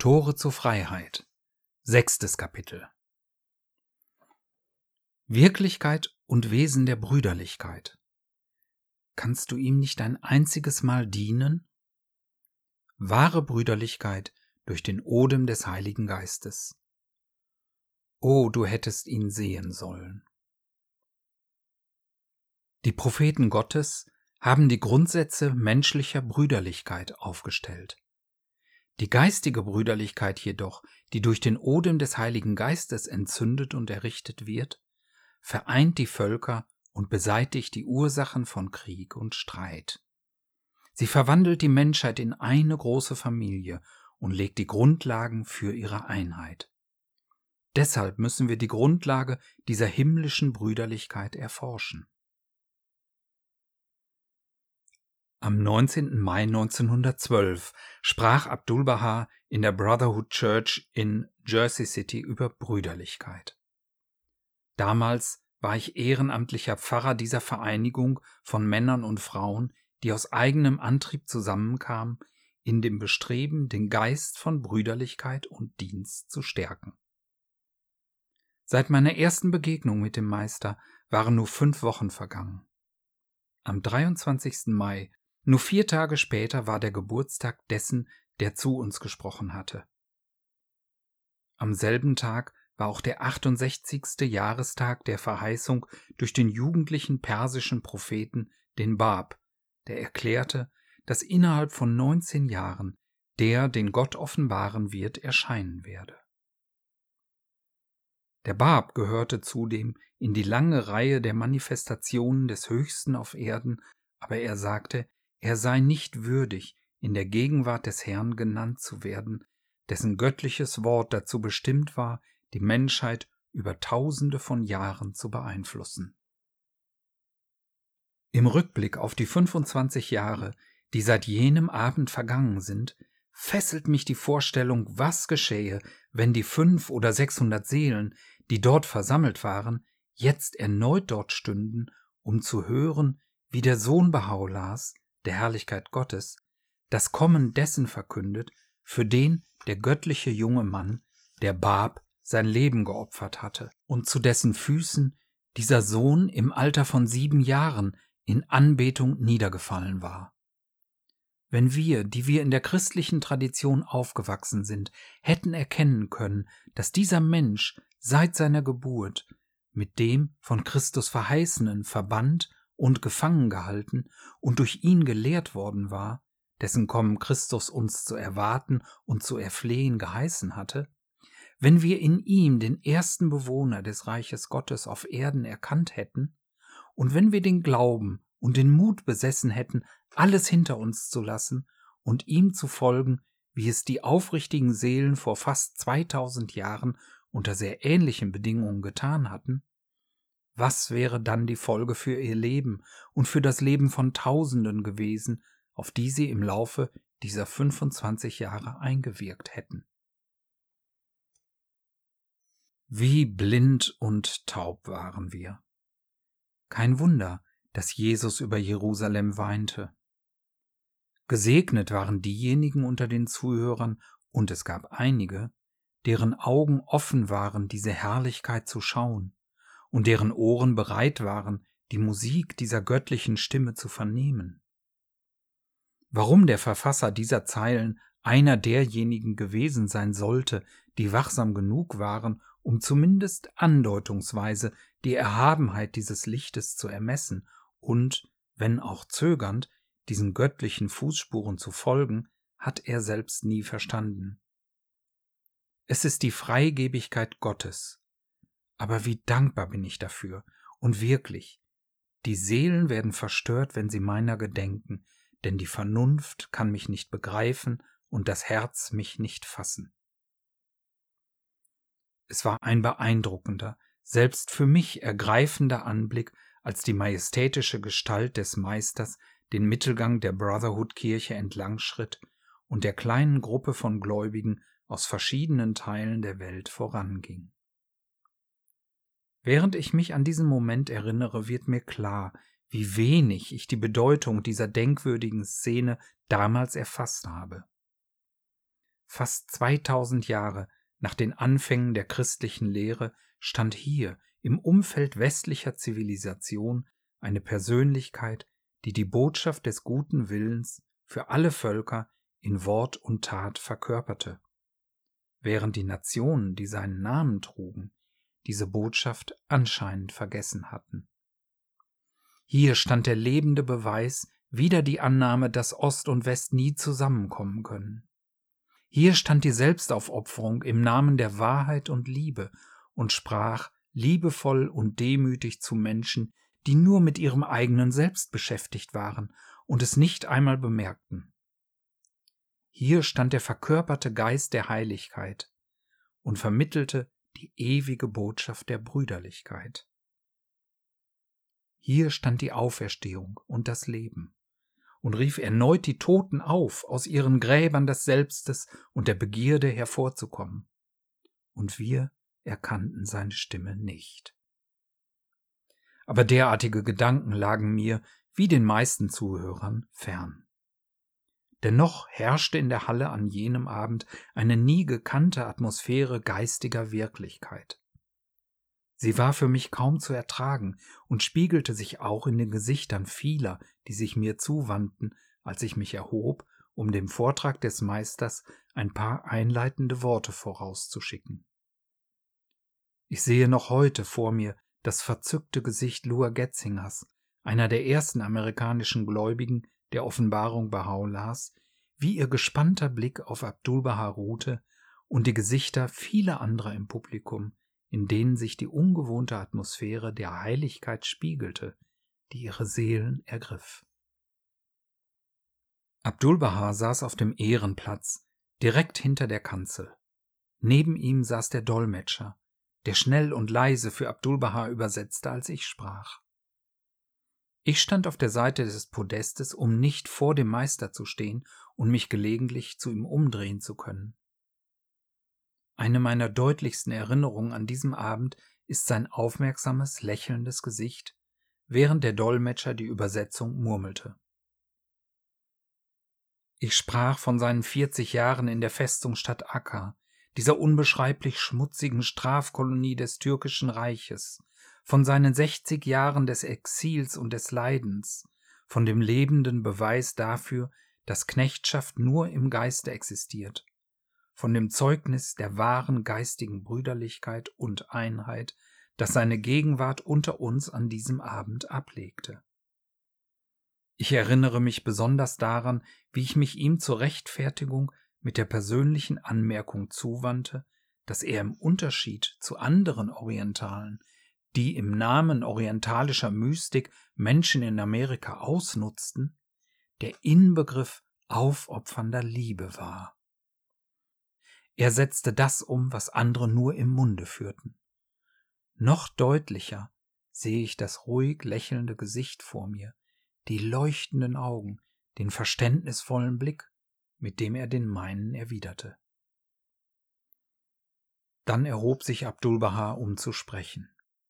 Tore zur Freiheit. 6. Kapitel. Wirklichkeit und Wesen der Brüderlichkeit. Kannst du ihm nicht ein einziges Mal dienen? Wahre Brüderlichkeit durch den Odem des Heiligen Geistes. O, du hättest ihn sehen sollen. Die Propheten Gottes haben die Grundsätze menschlicher Brüderlichkeit aufgestellt. Die geistige Brüderlichkeit jedoch, die durch den Odem des Heiligen Geistes entzündet und errichtet wird, vereint die Völker und beseitigt die Ursachen von Krieg und Streit. Sie verwandelt die Menschheit in eine große Familie und legt die Grundlagen für ihre Einheit. Deshalb müssen wir die Grundlage dieser himmlischen Brüderlichkeit erforschen. Am 19. Mai 1912 sprach Abdu'l-Baha in der Brotherhood Church in Jersey City über Brüderlichkeit. Damals war ich ehrenamtlicher Pfarrer dieser Vereinigung von Männern und Frauen, die aus eigenem Antrieb zusammenkamen, in dem Bestreben, den Geist von Brüderlichkeit und Dienst zu stärken. Seit meiner ersten Begegnung mit dem Meister waren nur 5 Wochen vergangen. Am 23. Mai, nur 4 Tage später, war der Geburtstag dessen, der zu uns gesprochen hatte. Am selben Tag war auch der 68. Jahrestag der Verheißung durch den jugendlichen persischen Propheten, den Bab, der erklärte, dass innerhalb von 19 Jahren der, den Gott offenbaren wird, erscheinen werde. Der Bab gehörte zudem in die lange Reihe der Manifestationen des Höchsten auf Erden, aber er sagte, er sei nicht würdig, in der Gegenwart des Herrn genannt zu werden, dessen göttliches Wort dazu bestimmt war, die Menschheit über Tausende von Jahren zu beeinflussen. Im Rückblick auf die 25 Jahre, die seit jenem Abend vergangen sind, fesselt mich die Vorstellung, was geschähe, wenn die 500 oder 600 Seelen, die dort versammelt waren, jetzt erneut dort stünden, um zu hören, wie der Sohn Baha'u'llahs, der Herrlichkeit Gottes, das Kommen dessen verkündet, für den der göttliche junge Mann, der Bab, sein Leben geopfert hatte und zu dessen Füßen dieser Sohn im Alter von 7 Jahren in Anbetung niedergefallen war. Wenn wir, die wir in der christlichen Tradition aufgewachsen sind, hätten erkennen können, dass dieser Mensch seit seiner Geburt mit dem von Christus Verheißenen verbannt und gefangen gehalten und durch ihn gelehrt worden war, dessen Kommen Christus uns zu erwarten und zu erflehen geheißen hatte, wenn wir in ihm den ersten Bewohner des Reiches Gottes auf Erden erkannt hätten und wenn wir den Glauben und den Mut besessen hätten, alles hinter uns zu lassen und ihm zu folgen, wie es die aufrichtigen Seelen vor fast 2000 Jahren unter sehr ähnlichen Bedingungen getan hatten, was wäre dann die Folge für ihr Leben und für das Leben von Tausenden gewesen, auf die sie im Laufe dieser 25 Jahre eingewirkt hätten? Wie blind und taub waren wir. Kein Wunder, dass Jesus über Jerusalem weinte. Gesegnet waren diejenigen unter den Zuhörern, und es gab einige, deren Augen offen waren, diese Herrlichkeit zu schauen, und deren Ohren bereit waren, die Musik dieser göttlichen Stimme zu vernehmen. Warum der Verfasser dieser Zeilen einer derjenigen gewesen sein sollte, die wachsam genug waren, um zumindest andeutungsweise die Erhabenheit dieses Lichtes zu ermessen und, wenn auch zögernd, diesen göttlichen Fußspuren zu folgen, hat er selbst nie verstanden. Es ist die Freigebigkeit Gottes. Aber wie dankbar bin ich dafür. Und wirklich, die Seelen werden verstört, wenn sie meiner gedenken, denn die Vernunft kann mich nicht begreifen und das Herz mich nicht fassen. Es war ein beeindruckender, selbst für mich ergreifender Anblick, als die majestätische Gestalt des Meisters den Mittelgang der Brotherhood-Kirche entlang schritt und der kleinen Gruppe von Gläubigen aus verschiedenen Teilen der Welt voranging. Während ich mich an diesen Moment erinnere, wird mir klar, wie wenig ich die Bedeutung dieser denkwürdigen Szene damals erfasst habe. Fast 2000 Jahre nach den Anfängen der christlichen Lehre stand hier im Umfeld westlicher Zivilisation eine Persönlichkeit, die die Botschaft des guten Willens für alle Völker in Wort und Tat verkörperte, während die Nationen, die seinen Namen trugen, diese Botschaft anscheinend vergessen hatten. Hier stand der lebende Beweis wider die Annahme, dass Ost und West nie zusammenkommen können. Hier stand die Selbstaufopferung im Namen der Wahrheit und Liebe und sprach liebevoll und demütig zu Menschen, die nur mit ihrem eigenen Selbst beschäftigt waren und es nicht einmal bemerkten. Hier stand der verkörperte Geist der Heiligkeit und vermittelte die ewige Botschaft der Brüderlichkeit. Hier stand die Auferstehung und das Leben und rief erneut die Toten auf, aus ihren Gräbern des Selbstes und der Begierde hervorzukommen. Und wir erkannten seine Stimme nicht. Aber derartige Gedanken lagen mir, wie den meisten Zuhörern, fern. Dennoch herrschte in der Halle an jenem Abend eine nie gekannte Atmosphäre geistiger Wirklichkeit. Sie war für mich kaum zu ertragen und spiegelte sich auch in den Gesichtern vieler, die sich mir zuwandten, als ich mich erhob, um dem Vortrag des Meisters ein paar einleitende Worte vorauszuschicken. Ich sehe noch heute vor mir das verzückte Gesicht Lua Getzingers, einer der ersten amerikanischen Gläubigen der Offenbarung Baha'u'llahs, wie ihr gespannter Blick auf Abdul-Baha ruhte und die Gesichter vieler anderer im Publikum, in denen sich die ungewohnte Atmosphäre der Heiligkeit spiegelte, die ihre Seelen ergriff. Abdul-Baha saß auf dem Ehrenplatz, direkt hinter der Kanzel. Neben ihm saß der Dolmetscher, der schnell und leise für Abdul-Baha übersetzte, als ich sprach. Ich stand auf der Seite des Podestes, um nicht vor dem Meister zu stehen und mich gelegentlich zu ihm umdrehen zu können. Eine meiner deutlichsten Erinnerungen an diesem Abend ist sein aufmerksames, lächelndes Gesicht, während der Dolmetscher die Übersetzung murmelte. Ich sprach von seinen 40 Jahren in der Festungsstadt Akka, dieser unbeschreiblich schmutzigen Strafkolonie des türkischen Reiches, von seinen 60 Jahren des Exils und des Leidens, von dem lebenden Beweis dafür, dass Knechtschaft nur im Geiste existiert, von dem Zeugnis der wahren geistigen Brüderlichkeit und Einheit, das seine Gegenwart unter uns an diesem Abend ablegte. Ich erinnere mich besonders daran, wie ich mich ihm zur Rechtfertigung mit der persönlichen Anmerkung zuwandte, dass er im Unterschied zu anderen Orientalen, die im Namen orientalischer Mystik Menschen in Amerika ausnutzten, der Inbegriff aufopfernder Liebe war. Er setzte das um, was andere nur im Munde führten. Noch deutlicher sehe ich das ruhig lächelnde Gesicht vor mir, die leuchtenden Augen, den verständnisvollen Blick, mit dem er den meinen erwiderte. Dann erhob sich Abdul-Baha, um zu sprechen.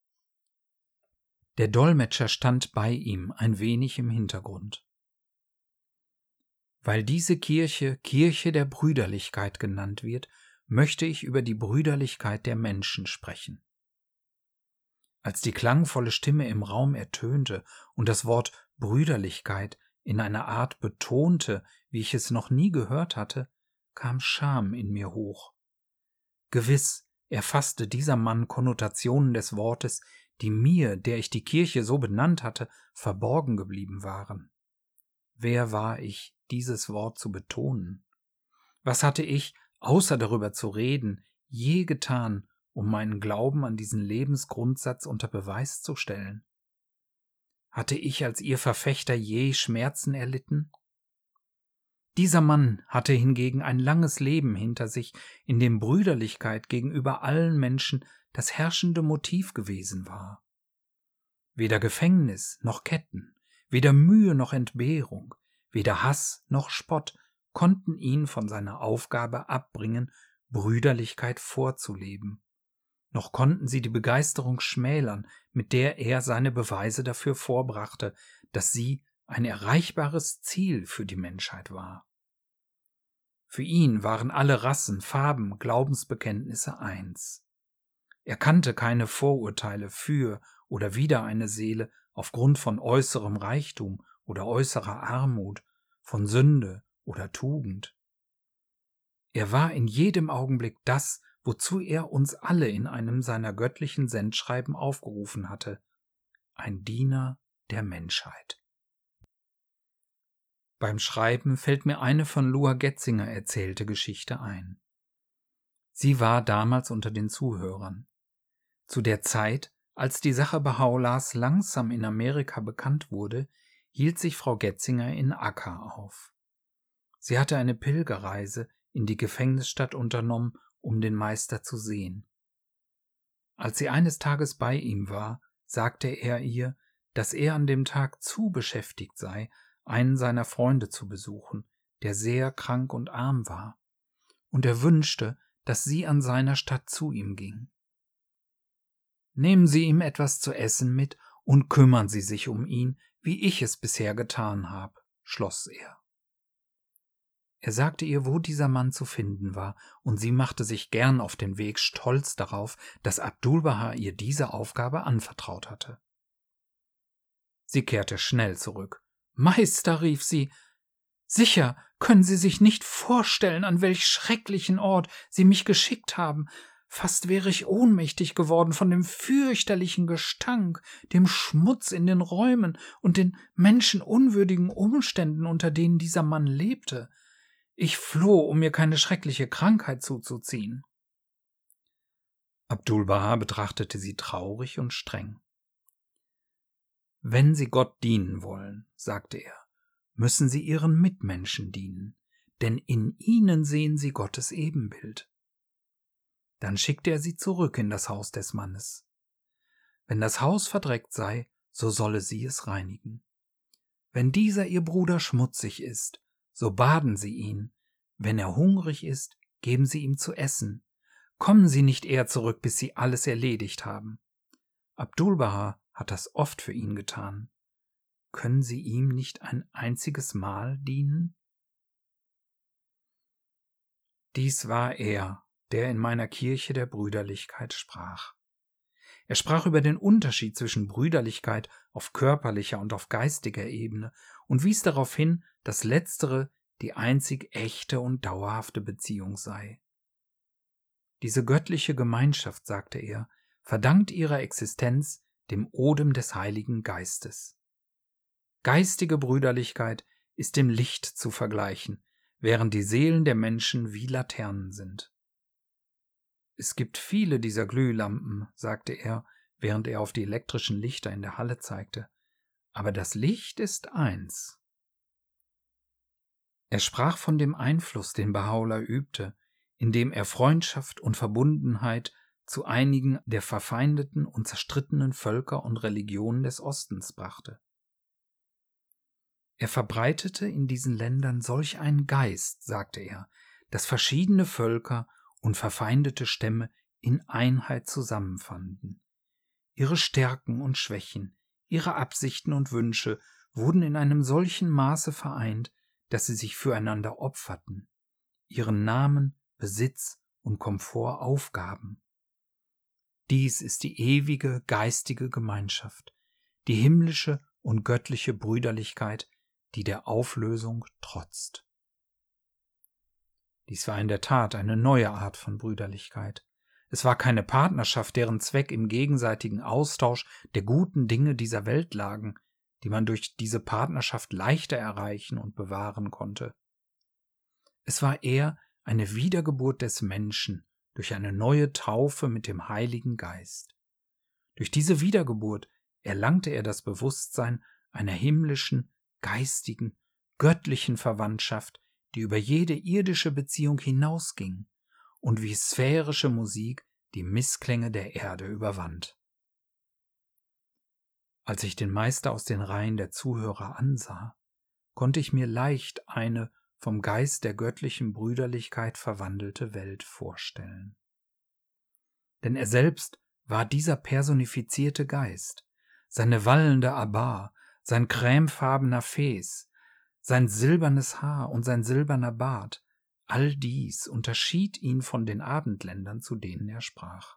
Der Dolmetscher stand bei ihm ein wenig im Hintergrund. Weil diese Kirche Kirche der Brüderlichkeit genannt wird, möchte ich über die Brüderlichkeit der Menschen sprechen. Als die klangvolle Stimme im Raum ertönte und das Wort Brüderlichkeit in einer Art betonte, wie ich es noch nie gehört hatte, kam Scham in mir hoch. Gewiss erfasste dieser Mann Konnotationen des Wortes, die mir, der ich die Kirche so benannt hatte, verborgen geblieben waren. Wer war ich, dieses Wort zu betonen? Was hatte ich, außer darüber zu reden, je getan, um meinen Glauben an diesen Lebensgrundsatz unter Beweis zu stellen? Hatte ich als ihr Verfechter je Schmerzen erlitten? Dieser Mann hatte hingegen ein langes Leben hinter sich, in dem Brüderlichkeit gegenüber allen Menschen das herrschende Motiv gewesen war. Weder Gefängnis noch Ketten, weder Mühe noch Entbehrung, weder Hass noch Spott konnten ihn von seiner Aufgabe abbringen, Brüderlichkeit vorzuleben. Noch konnten sie die Begeisterung schmälern, mit der er seine Beweise dafür vorbrachte, dass sie ein erreichbares Ziel für die Menschheit war. Für ihn waren alle Rassen, Farben, Glaubensbekenntnisse eins. Er kannte keine Vorurteile für oder wider eine Seele aufgrund von äußerem Reichtum oder äußerer Armut, von Sünde oder Tugend. Er war in jedem Augenblick das, wozu er uns alle in einem seiner göttlichen Sendschreiben aufgerufen hatte, ein Diener der Menschheit. Beim Schreiben fällt mir eine von Loa Getzinger erzählte Geschichte ein. Sie war damals unter den Zuhörern. Zu der Zeit, als die Sache Baha'u'llahs langsam in Amerika bekannt wurde, hielt sich Frau Getzinger in Akka auf. Sie hatte eine Pilgerreise in die Gefängnisstadt unternommen, um den Meister zu sehen. Als sie eines Tages bei ihm war, sagte er ihr, dass er an dem Tag zu beschäftigt sei, einen seiner Freunde zu besuchen, der sehr krank und arm war, und er wünschte, dass sie an seiner Statt zu ihm ging. Nehmen Sie ihm etwas zu essen mit und kümmern Sie sich um ihn, wie ich es bisher getan habe, schloss er. Er sagte ihr, wo dieser Mann zu finden war, und sie machte sich gern auf den Weg, stolz darauf, dass Abdul-Baha ihr diese Aufgabe anvertraut hatte. Sie kehrte schnell zurück. »Meister«, rief sie, »sicher können Sie sich nicht vorstellen, an welch schrecklichen Ort Sie mich geschickt haben. Fast wäre ich ohnmächtig geworden von dem fürchterlichen Gestank, dem Schmutz in den Räumen und den menschenunwürdigen Umständen, unter denen dieser Mann lebte. Ich floh, um mir keine schreckliche Krankheit zuzuziehen.« Abdul-Baha betrachtete sie traurig und streng. »Wenn Sie Gott dienen wollen«, sagte er, »müssen Sie Ihren Mitmenschen dienen, denn in ihnen sehen Sie Gottes Ebenbild.« Dann schickte er sie zurück in das Haus des Mannes. Wenn das Haus verdreckt sei, so solle sie es reinigen. Wenn dieser ihr Bruder schmutzig ist, so baden Sie ihn. Wenn er hungrig ist, geben Sie ihm zu essen. Kommen Sie nicht eher zurück, bis Sie alles erledigt haben. Abdul-Baha hat das oft für ihn getan. Können Sie ihm nicht ein einziges Mal dienen? Dies war er, der in meiner Kirche der Brüderlichkeit sprach. Er sprach über den Unterschied zwischen Brüderlichkeit auf körperlicher und auf geistiger Ebene und wies darauf hin, dass letztere die einzig echte und dauerhafte Beziehung sei. Diese göttliche Gemeinschaft, sagte er, verdankt ihrer Existenz dem Odem des Heiligen Geistes. Geistige Brüderlichkeit ist dem Licht zu vergleichen, während die Seelen der Menschen wie Laternen sind. Es gibt viele dieser Glühlampen, sagte er, während er auf die elektrischen Lichter in der Halle zeigte, aber das Licht ist eins. Er sprach von dem Einfluss, den Baha'u'llah übte, indem er Freundschaft und Verbundenheit zu einigen der verfeindeten und zerstrittenen Völker und Religionen des Ostens brachte. Er verbreitete in diesen Ländern solch einen Geist, sagte er, dass verschiedene Völker und verfeindete Stämme in Einheit zusammenfanden. Ihre Stärken und Schwächen, ihre Absichten und Wünsche wurden in einem solchen Maße vereint, dass sie sich füreinander opferten, ihren Namen, Besitz und Komfort aufgaben. Dies ist die ewige geistige Gemeinschaft, die himmlische und göttliche Brüderlichkeit, die der Auflösung trotzt. Dies war in der Tat eine neue Art von Brüderlichkeit. Es war keine Partnerschaft, deren Zweck im gegenseitigen Austausch der guten Dinge dieser Welt lagen, die man durch diese Partnerschaft leichter erreichen und bewahren konnte. Es war eher eine Wiedergeburt des Menschen durch eine neue Taufe mit dem Heiligen Geist. Durch diese Wiedergeburt erlangte er das Bewusstsein einer himmlischen, geistigen, göttlichen Verwandtschaft, die über jede irdische Beziehung hinausging und wie sphärische Musik die Missklänge der Erde überwand. Als ich den Meister aus den Reihen der Zuhörer ansah, konnte ich mir leicht eine vom Geist der göttlichen Brüderlichkeit verwandelte Welt vorstellen. Denn er selbst war dieser personifizierte Geist, seine wallende Abbar, sein cremefarbener Fes, sein silbernes Haar und sein silberner Bart, All dies unterschied ihn von den Abendländern, zu denen er sprach.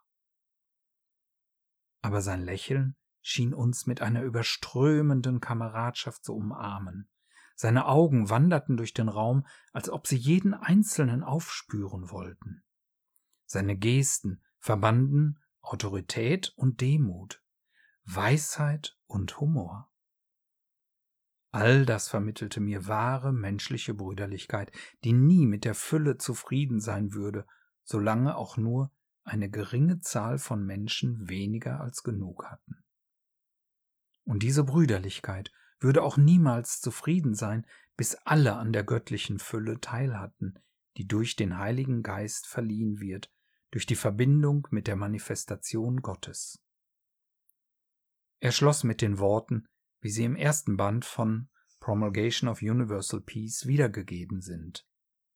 Aber sein Lächeln schien uns mit einer überströmenden Kameradschaft zu umarmen. Seine Augen wanderten durch den Raum, als ob sie jeden Einzelnen aufspüren wollten. Seine Gesten verbanden Autorität und Demut, Weisheit und Humor. All das vermittelte mir wahre menschliche Brüderlichkeit, die nie mit der Fülle zufrieden sein würde, solange auch nur eine geringe Zahl von Menschen weniger als genug hatten. Und diese Brüderlichkeit würde auch niemals zufrieden sein, bis alle an der göttlichen Fülle teilhatten, die durch den Heiligen Geist verliehen wird, durch die Verbindung mit der Manifestation Gottes. Er schloss mit den Worten, wie sie im ersten Band von Promulgation of Universal Peace wiedergegeben sind.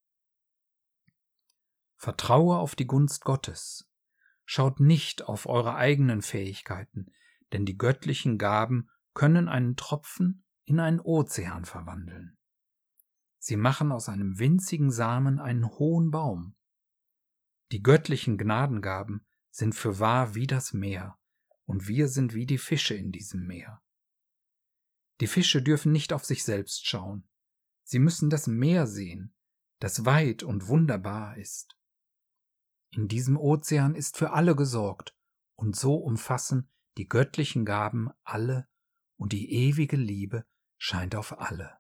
Vertraue auf die Gunst Gottes. Schaut nicht auf eure eigenen Fähigkeiten, denn die göttlichen Gaben können einen Tropfen in einen Ozean verwandeln. Sie machen aus einem winzigen Samen einen hohen Baum. Die göttlichen Gnadengaben sind fürwahr wie das Meer, und wir sind wie die Fische in diesem Meer. Die Fische dürfen nicht auf sich selbst schauen. Sie müssen das Meer sehen, das weit und wunderbar ist. In diesem Ozean ist für alle gesorgt, und so umfassen die göttlichen Gaben alle, und die ewige Liebe scheint auf alle.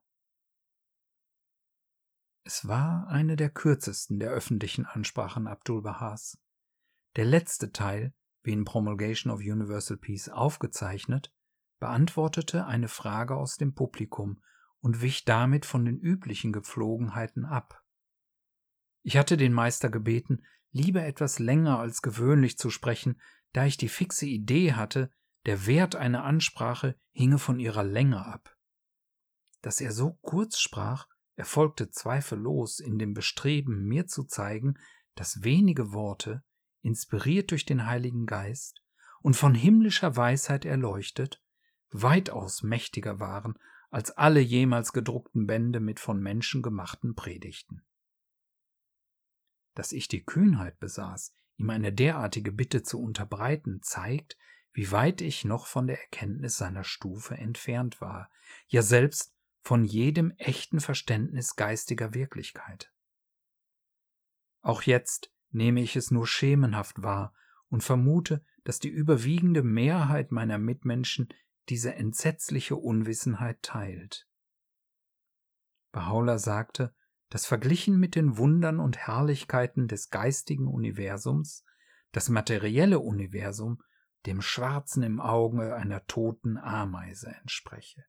Es war eine der kürzesten der öffentlichen Ansprachen Abdul-Bahas. Der letzte Teil, wie in Promulgation of Universal Peace aufgezeichnet, beantwortete eine Frage aus dem Publikum und wich damit von den üblichen Gepflogenheiten ab. Ich hatte den Meister gebeten, lieber etwas länger als gewöhnlich zu sprechen, da ich die fixe Idee hatte, der Wert einer Ansprache hinge von ihrer Länge ab. Dass er so kurz sprach, erfolgte zweifellos in dem Bestreben, mir zu zeigen, dass wenige Worte, inspiriert durch den Heiligen Geist und von himmlischer Weisheit erleuchtet, weitaus mächtiger waren als alle jemals gedruckten Bände mit von Menschen gemachten Predigten. Dass ich die Kühnheit besaß, ihm eine derartige Bitte zu unterbreiten, zeigt, wie weit ich noch von der Erkenntnis seiner Stufe entfernt war, ja selbst von jedem echten Verständnis geistiger Wirklichkeit. Auch jetzt nehme ich es nur schemenhaft wahr und vermute, dass die überwiegende Mehrheit meiner Mitmenschen diese entsetzliche Unwissenheit teilt. Baha'u'llah sagte, dass verglichen mit den Wundern und Herrlichkeiten des geistigen Universums das materielle Universum dem Schwarzen im Auge einer toten Ameise entspreche.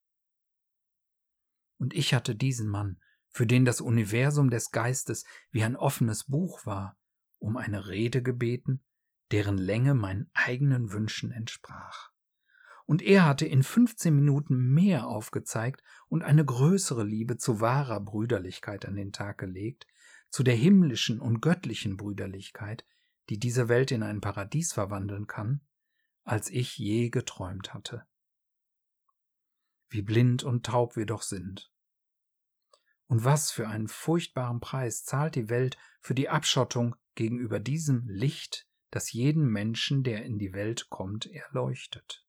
Und ich hatte diesen Mann, für den das Universum des Geistes wie ein offenes Buch war, um eine Rede gebeten, deren Länge meinen eigenen Wünschen entsprach. Und er hatte in 15 Minuten mehr aufgezeigt und eine größere Liebe zu wahrer Brüderlichkeit an den Tag gelegt, zu der himmlischen und göttlichen Brüderlichkeit, die diese Welt in ein Paradies verwandeln kann, als ich je geträumt hatte. Wie blind und taub wir doch sind. Und was für einen furchtbaren Preis zahlt die Welt für die Abschottung gegenüber diesem Licht, das jeden Menschen, der in die Welt kommt, erleuchtet.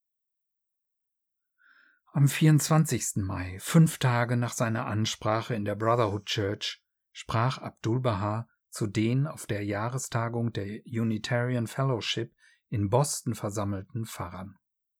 Am 24. Mai, 5 Tage nach seiner Ansprache in der Brotherhood Church, sprach Abdul-Baha zu den auf der Jahrestagung der Unitarian Fellowship in Boston versammelten Pfarrern.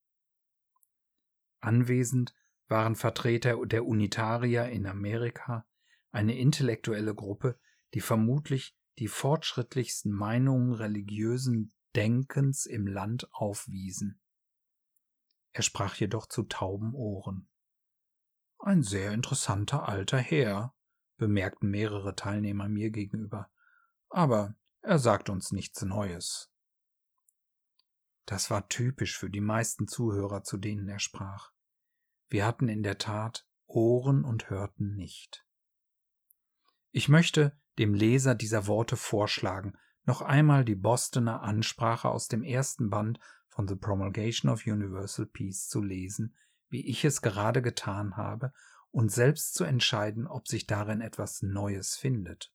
Anwesend waren Vertreter der Unitarier in Amerika, eine intellektuelle Gruppe, die vermutlich die fortschrittlichsten Meinungen religiösen Denkens im Land aufwiesen. Er sprach jedoch zu tauben Ohren. »Ein sehr interessanter alter Herr«, bemerkten mehrere Teilnehmer mir gegenüber, »aber er sagt uns nichts Neues.« Das war typisch für die meisten Zuhörer, zu denen er sprach. Wir hatten in der Tat Ohren und hörten nicht. Ich möchte dem Leser dieser Worte vorschlagen, noch einmal die Bostoner Ansprache aus dem ersten Band von The Promulgation of Universal Peace zu lesen, wie ich es gerade getan habe, und selbst zu entscheiden, ob sich darin etwas Neues findet.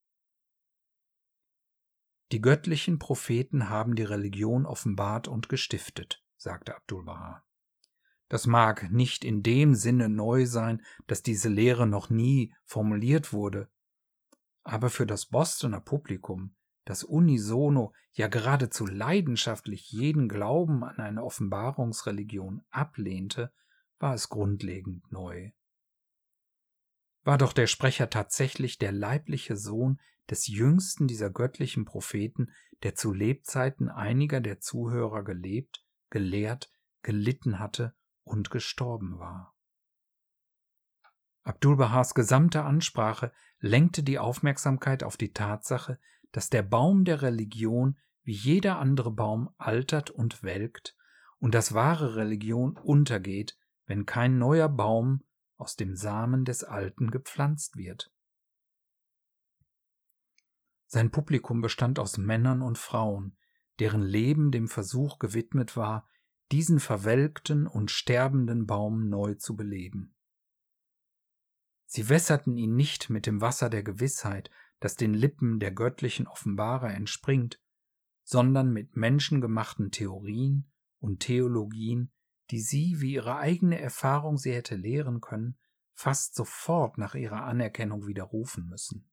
Die göttlichen Propheten haben die Religion offenbart und gestiftet, sagte Abdul-Baha. Das mag nicht in dem Sinne neu sein, dass diese Lehre noch nie formuliert wurde, aber für das Bostoner Publikum, das unisono, ja geradezu leidenschaftlich jeden Glauben an eine Offenbarungsreligion ablehnte, war es grundlegend neu. War doch der Sprecher tatsächlich der leibliche Sohn des jüngsten dieser göttlichen Propheten, der zu Lebzeiten einiger der Zuhörer gelebt, gelehrt, gelitten hatte und gestorben war? Abdul-Bahas gesamte Ansprache lenkte die Aufmerksamkeit auf die Tatsache, dass der Baum der Religion wie jeder andere Baum altert und welkt und dass wahre Religion untergeht, wenn kein neuer Baum aus dem Samen des Alten gepflanzt wird. Sein Publikum bestand aus Männern und Frauen, deren Leben dem Versuch gewidmet war, diesen verwelkten und sterbenden Baum neu zu beleben. Sie wässerten ihn nicht mit dem Wasser der Gewissheit, das den Lippen der göttlichen Offenbarer entspringt, sondern mit menschengemachten Theorien und Theologien, die sie, wie ihre eigene Erfahrung sie hätte lehren können, fast sofort nach ihrer Anerkennung widerrufen müssen.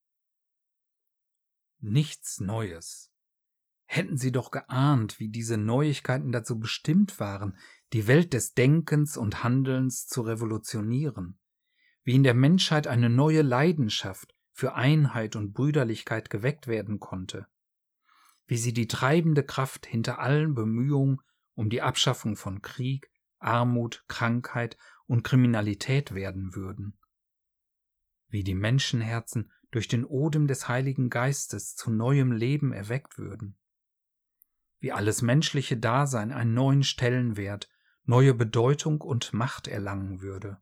Nichts Neues. Hätten sie doch geahnt, wie diese Neuigkeiten dazu bestimmt waren, die Welt des Denkens und Handelns zu revolutionieren, wie in der Menschheit eine neue Leidenschaft für Einheit und Brüderlichkeit geweckt werden konnte, wie sie die treibende Kraft hinter allen Bemühungen um die Abschaffung von Krieg, Armut, Krankheit und Kriminalität werden würden, wie die Menschenherzen durch den Odem des Heiligen Geistes zu neuem Leben erweckt würden, wie alles menschliche Dasein einen neuen Stellenwert, neue Bedeutung und Macht erlangen würde.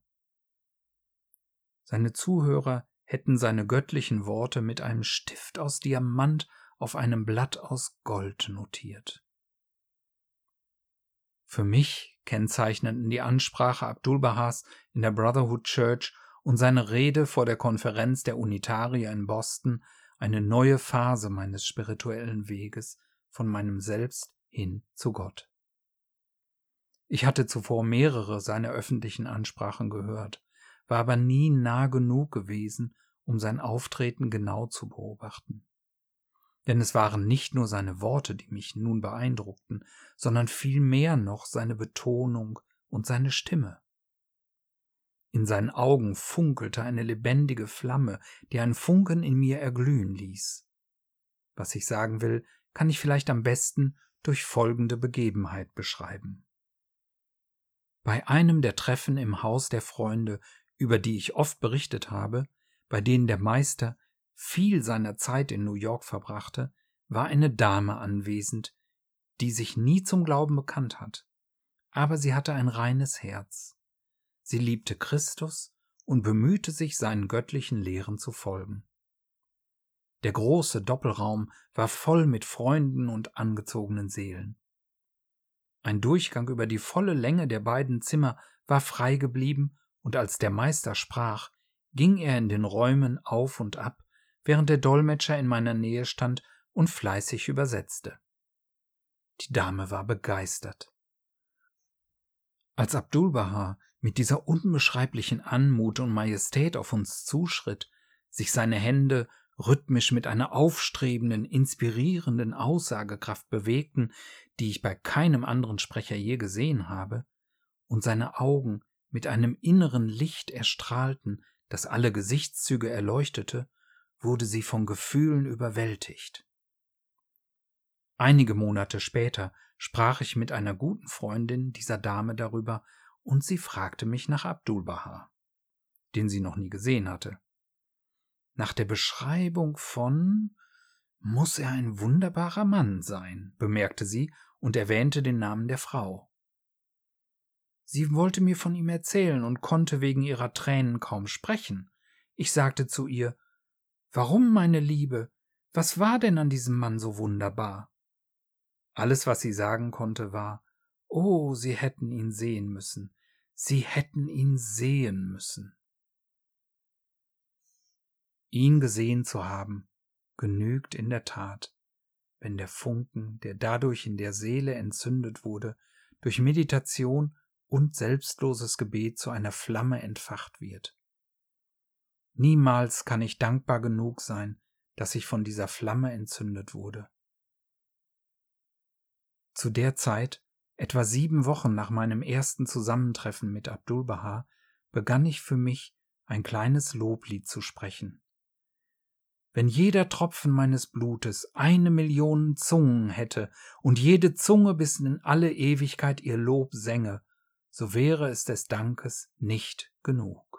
Seine Zuhörer hätten seine göttlichen Worte mit einem Stift aus Diamant auf einem Blatt aus Gold notiert. Für mich kennzeichneten die Ansprache Abdul-Bahas in der Brotherhood Church und seine Rede vor der Konferenz der Unitarier in Boston eine neue Phase meines spirituellen Weges von meinem Selbst hin zu Gott. Ich hatte zuvor mehrere seiner öffentlichen Ansprachen gehört, war aber nie nah genug gewesen, um sein Auftreten genau zu beobachten. Denn es waren nicht nur seine Worte, die mich nun beeindruckten, sondern vielmehr noch seine Betonung und seine Stimme. In seinen Augen funkelte eine lebendige Flamme, die einen Funken in mir erglühen ließ. Was ich sagen will, kann ich vielleicht am besten durch folgende Begebenheit beschreiben. Bei einem der Treffen im Haus der Freunde, über die ich oft berichtet habe, bei denen der Meister viel seiner Zeit in New York verbrachte, war eine Dame anwesend, die sich nie zum Glauben bekannt hat, aber sie hatte ein reines Herz. Sie liebte Christus und bemühte sich, seinen göttlichen Lehren zu folgen. Der große Doppelraum war voll mit Freunden und angezogenen Seelen. Ein Durchgang über die volle Länge der beiden Zimmer war frei geblieben, und als der Meister sprach, ging er in den Räumen auf und ab, während der Dolmetscher in meiner Nähe stand und fleißig übersetzte. Die Dame war begeistert. Als Abdul-Baha mit dieser unbeschreiblichen Anmut und Majestät auf uns zuschritt, sich seine Hände rhythmisch mit einer aufstrebenden, inspirierenden Aussagekraft bewegten, die ich bei keinem anderen Sprecher je gesehen habe, und seine Augen mit einem inneren Licht erstrahlten, das alle Gesichtszüge erleuchtete, wurde sie von Gefühlen überwältigt. Einige Monate später sprach ich mit einer guten Freundin dieser Dame darüber, und sie fragte mich nach Abdul-Baha, den sie noch nie gesehen hatte. Nach der Beschreibung von »muss er ein wunderbarer Mann sein«, bemerkte sie und erwähnte den Namen der Frau. Sie wollte mir von ihm erzählen und konnte wegen ihrer Tränen kaum sprechen. Ich sagte zu ihr: »Warum, meine Liebe? Was war denn an diesem Mann so wunderbar?« Alles, was sie sagen konnte, war: »Oh, Sie hätten ihn sehen müssen. Sie hätten ihn sehen müssen.« Ihn gesehen zu haben, genügt in der Tat, wenn der Funken, der dadurch in der Seele entzündet wurde, durch Meditation und selbstloses Gebet zu einer Flamme entfacht wird. Niemals kann ich dankbar genug sein, dass ich von dieser Flamme entzündet wurde. Zu der Zeit, etwa 7 Wochen nach meinem ersten Zusammentreffen mit Abdul-Baha, begann ich für mich ein kleines Loblied zu sprechen. Wenn jeder Tropfen meines Blutes 1.000.000 Zungen hätte und jede Zunge bis in alle Ewigkeit ihr Lob sänge, so wäre es des Dankes nicht genug.